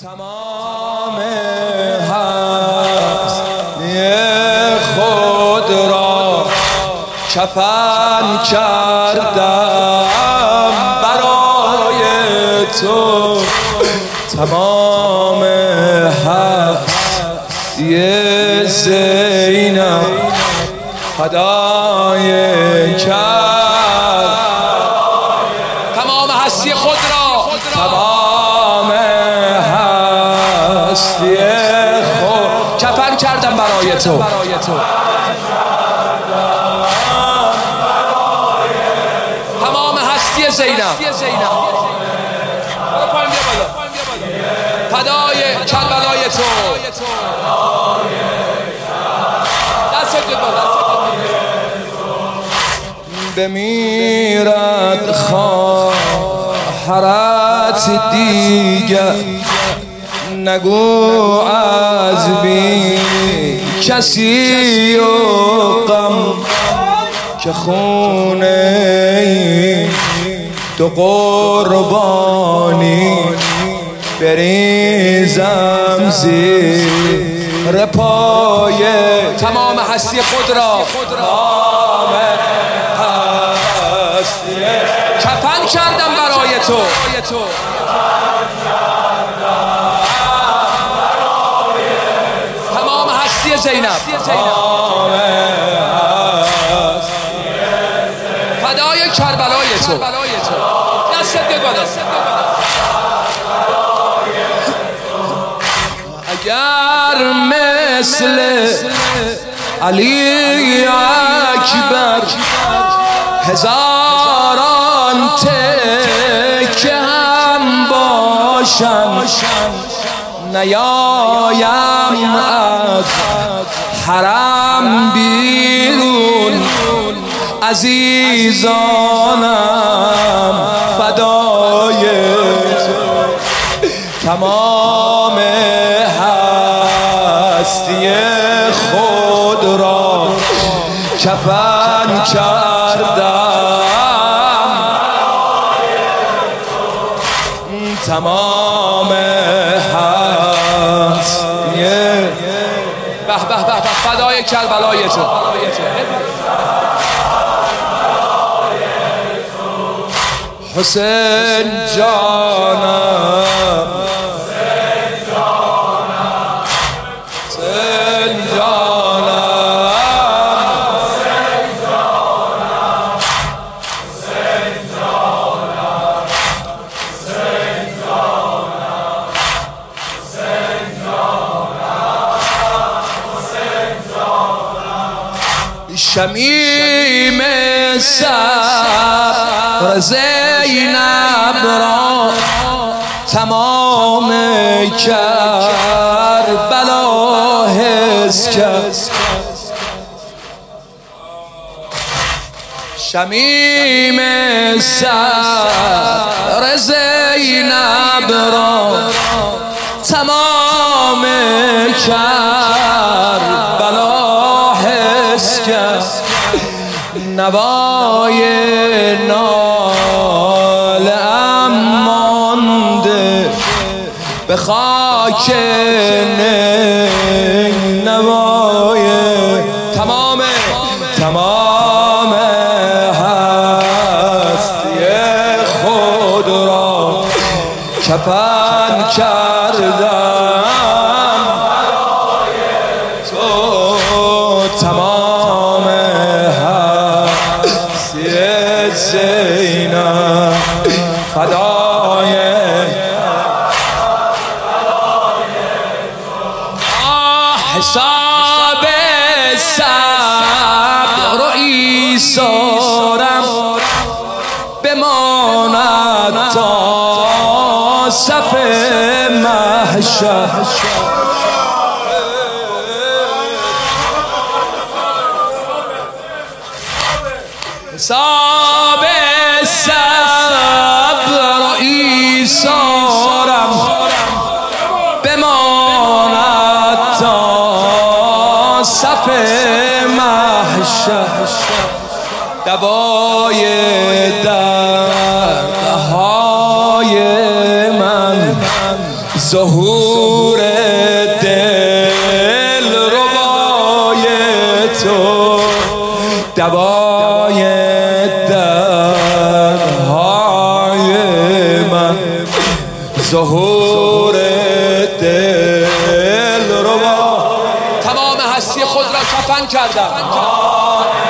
تمام هستی خود را کفن کردم برای تو. تمام هستی زینب فدای کرد. تمام هستی خود را تمام هستی خود کفن کردم برای تو. تمام هستی زینب فدای کربلای تو. بمیرد خواهرت دیگر نگو از بی کسی و غم که خونه تو قربانی بریزم زیر پای. تمام هستی خود را تمام هستی کفن کردم برای تو. تمام هستی زینب فدای کربلای تو. دست بالا. اگر مثل علی اکبر هزاران تکه هم باشم نیایم از حرم بیرون عزیزانم فدای تو. تمام هستی خود را کفن کردم. تمام هستی به فدای کربلای تو. حسین جانم شمیم صبر زینب را تمام کربلا حس کرد. شمیم صبر زینب را تمام کربلا حس کرد. نوای ناله ام مانده به خاک نوای. تمام هستی خود را کفن کردم تو. تمام هستی زینب فدای حساب صبر و ایثارم بماند تا صف محشر. حساب صبر و ایثارم بماند تا صف محشر. دوای دردهای من ظهور دل ربای تو دوای دردهای من، ظهور دل ربا. تمام هستی خود را کفن کردم.